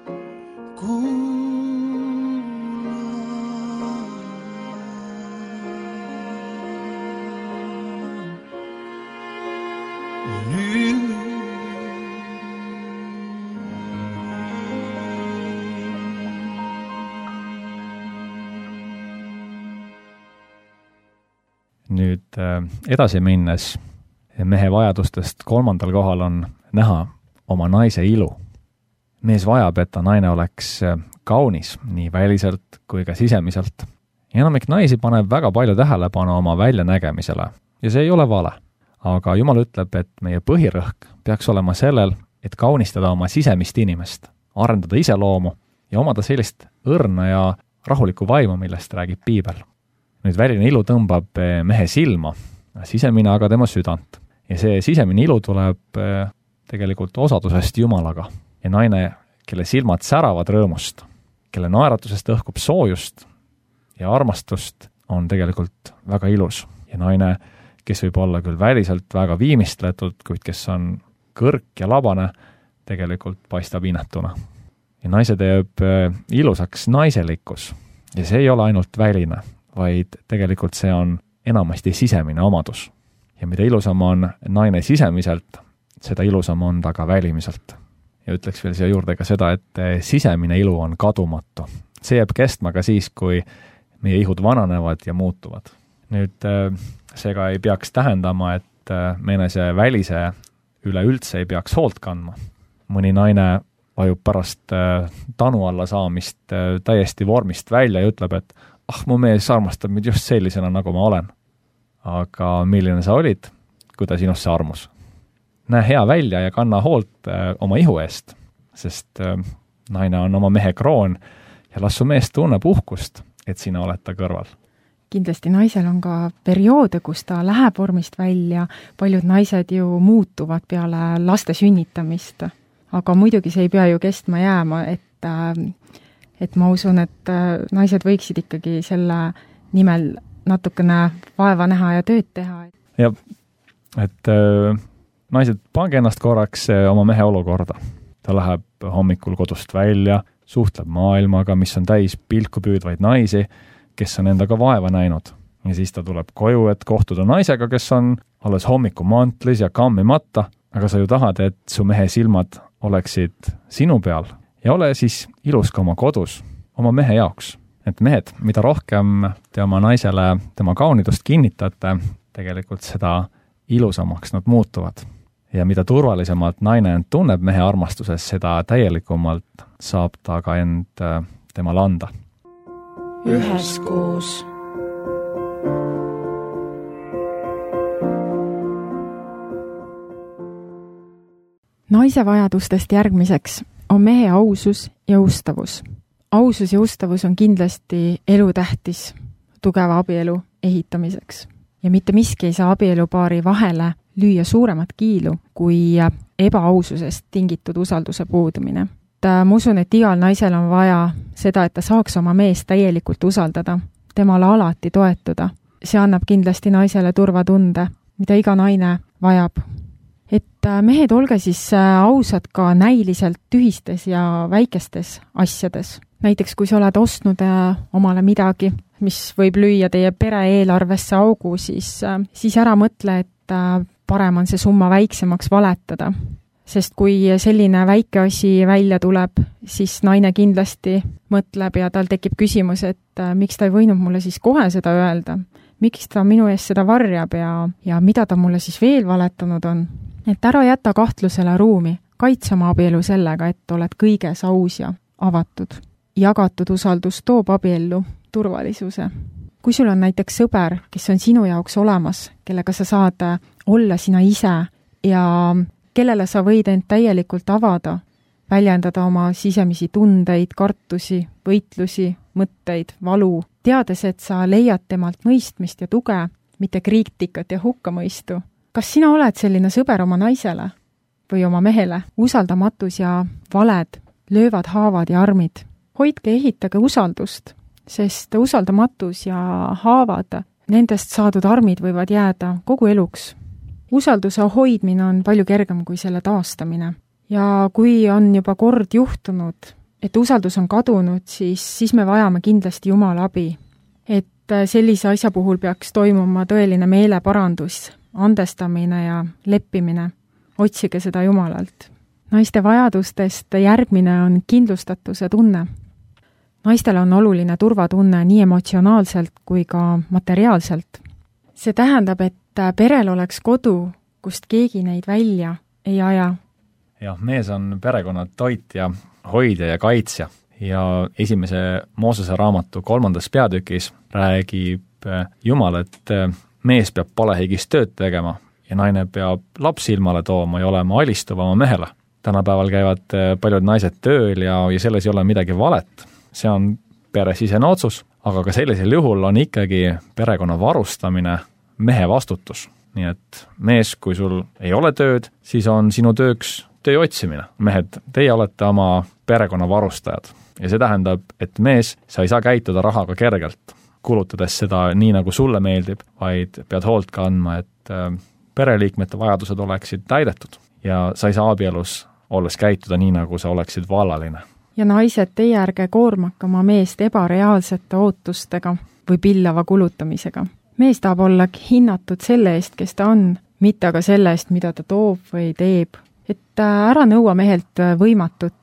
Nüüd edasi minnes mehe vajadustest 3. kohal on näha oma naise ilu. Mees vajab, et ta naine oleks kaunis nii väliselt kui ka sisemiselt. Enamik naisi paneb väga palju tähelepanu oma väljanägemisele ja see ei ole vale. Aga Jumal ütleb, et meie põhirõhk peaks olema sellel, et kaunistada oma sisemist inimest, arendada iseloomu ja omada sellist õrna ja rahulikku vaimu, millest räägib Piibel. Nüüd väline ilu tõmbab mehe silma, sisemine aga tema südant. Ja see sisemine ilu tuleb tegelikult osadusest Jumalaga. Ja naine, kelle silmad säravad rõõmust, kelle naeratusest õhkub soojust ja armastust, on tegelikult väga ilus. Ja naine, kes võib olla küll väliselt väga viimistletud, kuid kes on kõrk ja labane, tegelikult paistab inetuna. Ja naise teeb ilusaks naiselikkus. Ja see ei ole ainult väline, vaid tegelikult see on enamasti sisemine omadus. Ja mida ilusam on naine sisemiselt, seda ilusam on ta ka välimiselt. Ja ütleks veel siia juurde ka seda, et sisemine ilu on kadumatu. See jääb kestma ka siis, kui meie ihud vananevad ja muutuvad. Nüüd seega ei peaks tähendama, et me enese välise üleüldse ei peaks hoolt kandma. Mõni naine vajub pärast tanu alla saamist täiesti vormist välja ja ütleb, et mu mees armastab mind just sellisena, nagu ma olen. Aga milline sa olid, kui ta sinusse armus? Näe hea välja ja kanna hoolt oma ihu eest, sest naine on oma mehe kroon ja las su mees tunneb uhkust, et sina oled ta kõrval. Kindlasti naisel on ka perioode, kus ta läheb vormist välja, paljud naised ju muutuvad peale laste sünnitamist, aga muidugi see ei pea ju kestma jääma, et ma usun, et naised võiksid ikkagi selle nimel natukene vaeva näha ja tööd teha. Ja, et naised, pange ennast korraks oma mehe olukorda. Ta läheb hommikul kodust välja, suhtleb maailmaga, mis on täis pilku püüdvaid naisi, kes on endaga vaeva näinud. Ja siis ta tuleb koju, et kohtuda naisega, kes on alles hommiku mantlis ja kammimata, aga sa ju tahad, et su mehe silmad oleksid sinu peal ja ole siis ilus ka oma kodus, oma mehe jaoks. Et mehed, mida rohkem te oma naisele tema kaunidust kinnitate, tegelikult seda ilusamaks nad muutuvad. Ja mida turvalisemalt naine end tunneb mehe armastuses, seda täielikumalt saab ta ka end temale anda. Üheskoos. Naise vajadustest järgmiseks on mehe ausus ja ustavus. Ausus ja ustavus on kindlasti elutähtis tugeva abielu ehitamiseks. Ja mitte miski ei saa abielupaari vahele lüüa suuremat kiilu kui ebaaususest tingitud usalduse puudumine. Ma usun, et igal naisel on vaja seda, et ta saaks oma meest täielikult usaldada, temale alati toetuda. See annab kindlasti naisele turvatunde, mida iga naine vajab. Et mehed, olge siis ausad ka näiliselt tühistes ja väikestes asjades. Näiteks, kui sa oled ostnud omale midagi, mis võib lüüa teie pere eelarvesse augu, siis ära mõtle, et parem on see summa väiksemaks valetada. Sest kui selline väike asi välja tuleb, siis naine kindlasti mõtleb ja tal tekib küsimus, et miks ta ei võinud mulle siis kohe seda öelda, miks ta minu eest seda varjab ja mida ta mulle siis veel valetanud on. Et ära jäta kahtlusele ruumi, kaitse oma abielu sellega, et oled kõiges aus ja avatud. Jagatud usaldus toob abiellu turvalisuse. Kui sul on näiteks sõber, kes on sinu jaoks olemas, kellega sa saad olla sina ise ja kellele sa võid end täielikult avada, väljendada oma sisemisi tundeid, kartusi, võitlusi, mõtteid, valu, teades, et sa leiad temalt mõistmist ja tuge, mitte kriitikat ja hukkamõistu. Kas sina oled selline sõber oma naisele või oma mehele? Usaldamatus ja valed löövad haavad ja armid. Hoidke ja ehitage usaldust sest usaldamatus ja haavad, nendest saadud armid võivad jääda kogu eluks. Usalduse hoidmine on palju kergem kui selle taastamine. Ja kui on juba kord juhtunud, et usaldus on kadunud, siis me vajame kindlasti Jumala abi. Et sellise asja puhul peaks toimuma tõeline meeleparandus, andestamine ja leppimine. Otsige seda Jumalalt. Naiste vajadustest järgmine on kindlustatuse tunne. Naistele on oluline turvatunne nii emotsionaalselt kui ka materiaalselt. See tähendab, et perel oleks kodu, kust keegi neid välja ei aja. Jah, mees on perekonna toitja, hoidja ja kaitsja. Ja esimese Moosese raamatu 3. peatükis räägib Jumal, et mees peab palehigis tööd tegema ja naine peab lapsi ilmale tooma ja olema alistuv oma mehele. Tänapäeval käivad paljud naised tööl ja selles ei ole midagi valet. See on peresisene otsus, aga ka sellisel juhul on ikkagi perekonna varustamine mehe vastutus. Nii et mees, kui sul ei ole tööd, siis on sinu tööks töö otsimine. Mehed, teie olete oma perekonna varustajad. Ja see tähendab, et mees, sa ei saa käituda rahaga kergelt, kulutades seda nii, nagu sulle meeldib, vaid pead hoolt kandma, et pereliikmete vajadused oleksid täidetud. Ja sa ei saa abielus olles käituda nii, nagu sa oleksid vallaline. Ja naised, teie ärge koormake oma meest ebareaalsete ootustega või pillava kulutamisega. Mees tahab olla hinnatud selle eest, kes ta on, mitte aga selle eest, mida ta toob või teeb. Et ära nõua mehelt võimatut,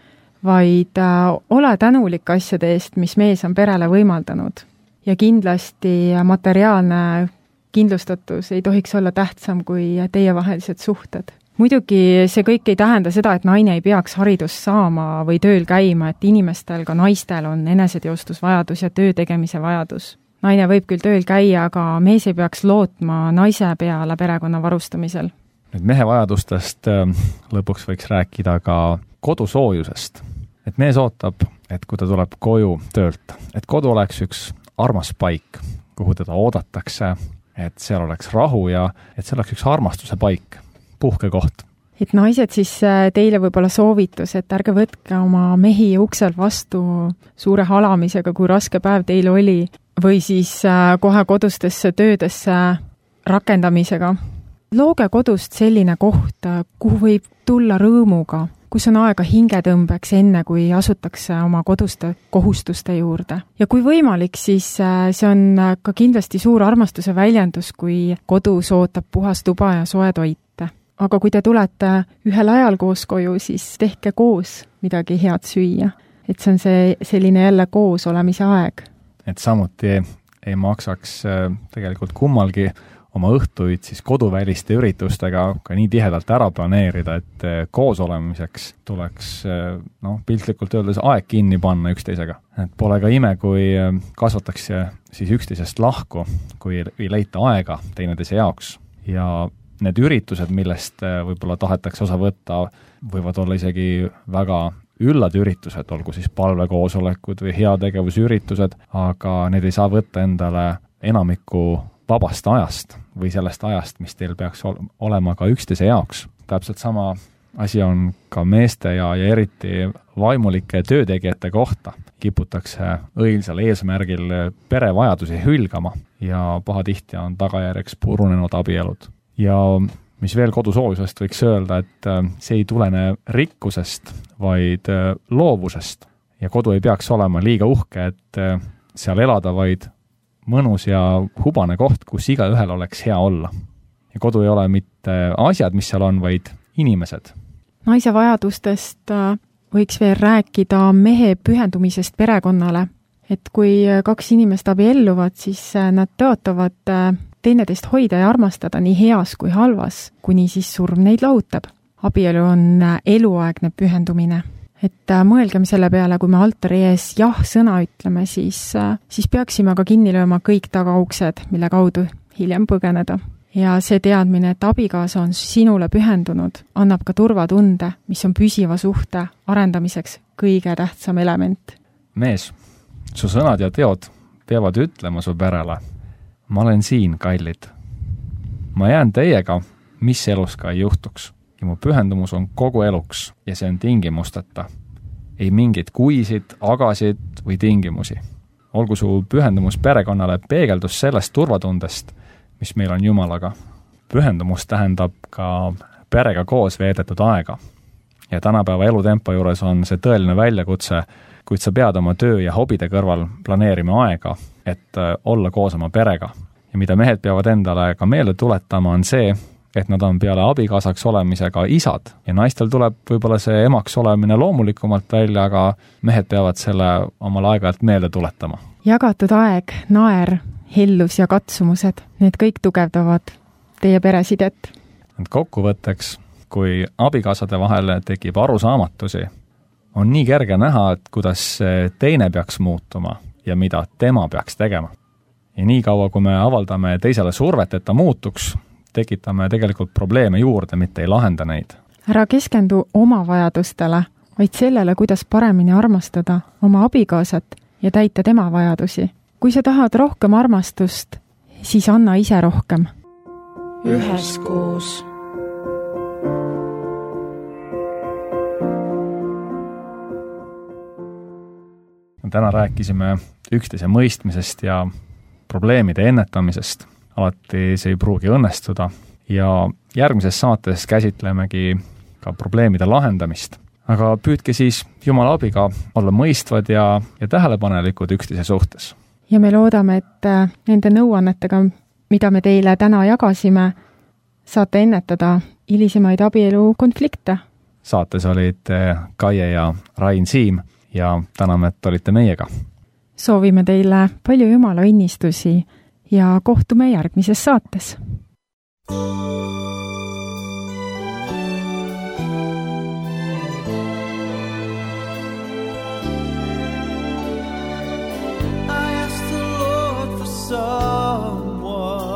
vaid ole tänulik asjade eest, mis mees on perele võimaldanud. Ja kindlasti materiaalne kindlustatus ei tohiks olla tähtsam kui teievahelised suhted. Muidugi see kõik ei tähenda seda, et naine ei peaks haridust saama või tööl käima, et inimestel, ka naistel on eneseteostusvajadus ja töö tegemise vajadus. Naine võib küll tööl käia, aga mees ei peaks lootma naise peale perekonna varustamisel. Nüüd mehe vajadustest lõpuks võiks rääkida ka kodusoojusest. Et mees ootab, et kui ta tuleb koju töölt, et kodu oleks üks armas paik, kuhu teda oodatakse, et seal oleks rahu ja et see oleks üks armastuse paik, puhkekoht. Et naised siis teile võib-olla soovitus, et ärge võtke oma mehi uksel vastu suure halamisega, kui raske päev teil oli, või siis kohe kodustesse töödesse rakendamisega. Looge kodust selline koht, kuhu võib tulla rõõmuga, kus on aega hingetõmbeks enne, kui asutakse oma koduste kohustuste juurde. Ja kui võimalik, siis see on ka kindlasti suur armastuse väljendus, kui kodus ootab puhas tuba ja soe toite. Aga kui te tulete ühel ajal koos koju, siis tehke koos midagi head süüa. Et see on selline jälle koos olemise aeg. Et samuti ei maksaks tegelikult kummalgi oma õhtuid siis koduväliste üritustega ka nii tihedalt ära planeerida, et koos olemiseks tuleks piltlikult öeldes aeg kinni panna üksteisega. Et pole ka ime, kui kasvatakse siis üksteisest lahku, kui ei leita aega teineteise jaoks. Ja need üritused, millest võib-olla tahetakse osa võtta, võivad olla isegi väga üllad üritused, olgu siis palvekoosolekud või heategevusüritused, aga need ei saa võtta endale enamiku vabast ajast või sellest ajast, mis teil peaks olema ka üksteise jaoks. Täpselt sama asi on ka meeste ja eriti vaimulike töötegijate kohta. Kiputakse õilsal eesmärgil perevajadusi hülgama ja pahatihti on tagajärjeks purunenud abielud. Ja mis veel kodusoojusest võiks öelda, et see ei tulene rikkusest, vaid loovusest. Ja kodu ei peaks olema liiga uhke, et seal elada, vaid mõnus ja hubane koht, kus igaühel oleks hea olla. Ja kodu ei ole mitte asjad, mis seal on, vaid inimesed. Naise vajadustest võiks veel rääkida mehe pühendumisest perekonnale. Et kui kaks inimest abielluvad, siis nad tõotavad teineteist hoida ja armastada nii heas kui halvas, kuni siis surm neid lahutab. Abielu on eluaegne pühendumine. Et mõelgem selle peale, kui me altari ees jah-sõna ütleme, siis peaksime ka kinni lööma kõik tagauksed, mille kaudu hiljem põgeneda. Ja see teadmine, et abikaasa on sinule pühendunud, annab ka turvatunde, mis on püsiva suhte arendamiseks kõige tähtsam element. Mees, su sõnad ja teod peavad ütlema su perele. Ma olen siin, kallid. Ma jään teiega, mis elus ka ei juhtuks. Ja mu pühendumus on kogu eluks ja see on tingimusteta. Ei mingit kuisid, agasid või tingimusi. olgu su pühendumus perekonnale peegeldus sellest turvatundest, mis meil on Jumalaga. Pühendumus tähendab ka perega koos veedetud aega. Ja tänapäeva elutempo juures on see tõeline väljakutse, kuid sa pead oma töö ja hobide kõrval planeerima aega, et olla koos oma perega. Ja mida mehed peavad endale ka meelde tuletama, on see, et nad on peale abikaasaks olemisega isad ja naistel tuleb võib-olla see emaks olemine loomulikumalt välja, aga mehed peavad selle omal aeg-ajalt meelde tuletama. Jagatud aeg, naer, hellus ja katsumused, need kõik tugevdavad teie peresidet. Kokkuvõtteks, kui abikaasade vahel tekib arusaamatusi, on nii kerge näha, et kuidas teine peaks muutuma ja mida tema peaks tegema. Ja nii kaua, kui me avaldame teisele survet, et ta muutuks, tekitame tegelikult probleeme juurde, mitte ei lahenda neid. Ära keskendu oma vajadustele, vaid sellele, kuidas paremini armastada oma abikaasat ja täita tema vajadusi. Kui sa tahad rohkem armastust, siis anna ise rohkem. Üheskoos. Täna rääkisime üksteise mõistmisest ja probleemide ennetamisest. Alati see ei pruugi õnnestuda ja järgmises saates käsitlemegi ka probleemide lahendamist. Aga püüdke siis Jumala abiga olla mõistvad ja tähelepanelikud üksteise suhtes. Ja me loodame, et nende nõuannetega, mida me teile täna jagasime, saate ennetada hilisemaid abielu konflikte. Saates olid Kaie ja Rain Siim ja täname, et olite meiega. Soovime teile palju Jumala õnnistusi ja kohtume järgmises saates. I asked the Lord for someone,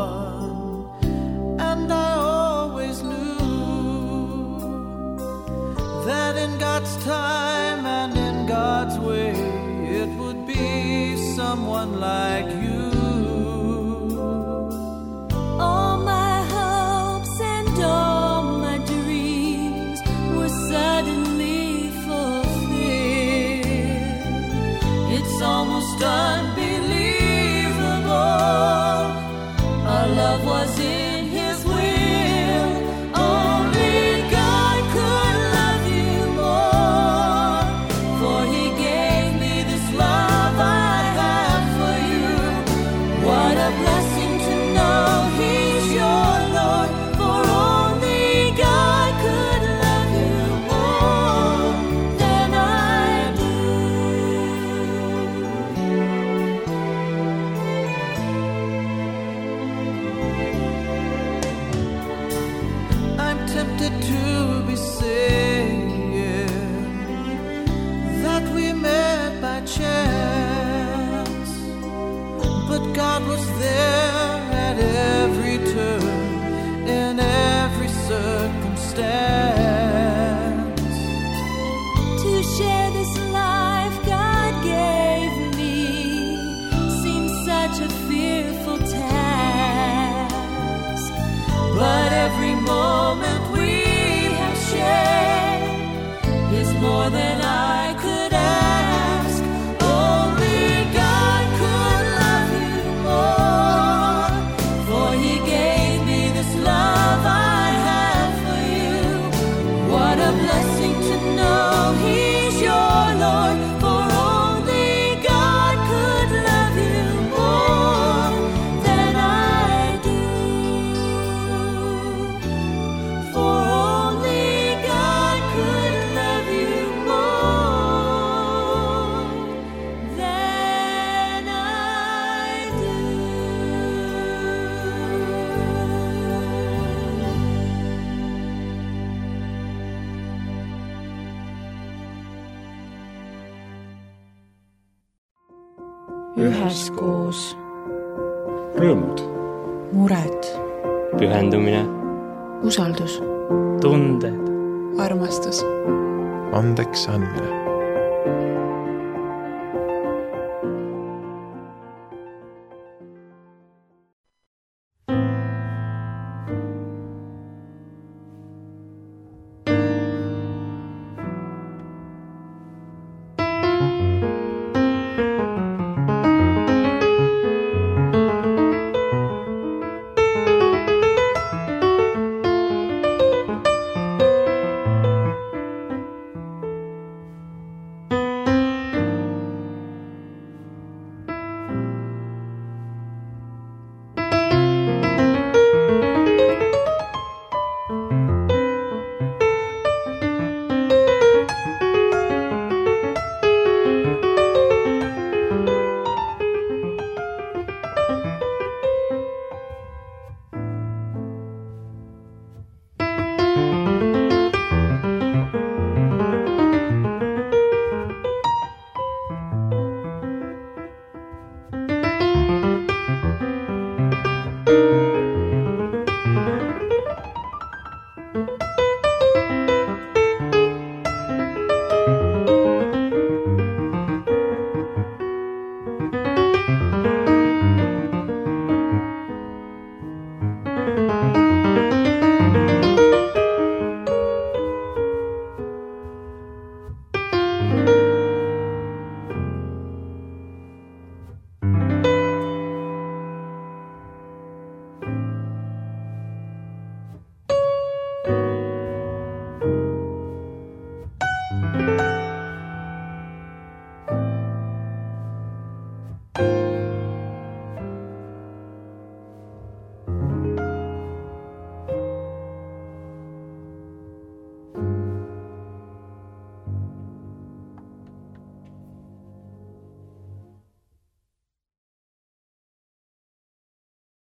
and I always knew that in God's time and in God's way it would be someone like you. All my hopes and all my dreams were suddenly fulfilled. It's almost unbelievable. Our love was in His will. Only God could love you more, for He gave me this love I have for you. What a blessing to know He's your Lord, for only God could love you more than I do. I'm tempted to be saying that we met by chance, but God was there at every turn, in every circumstance. To share this life God gave me seems such a fearful task, but every moment we have shared is more than I could ask. Only God could love you more, for He gave me this love I have for you. What a blessing to know He's your Lord, for only God could love you more than I do. For only God could love you more than I do. Üheskoos. Rõõmud. Mured. Pühendumine. Usaldus. Tunded. Armastus. Andeks andmine.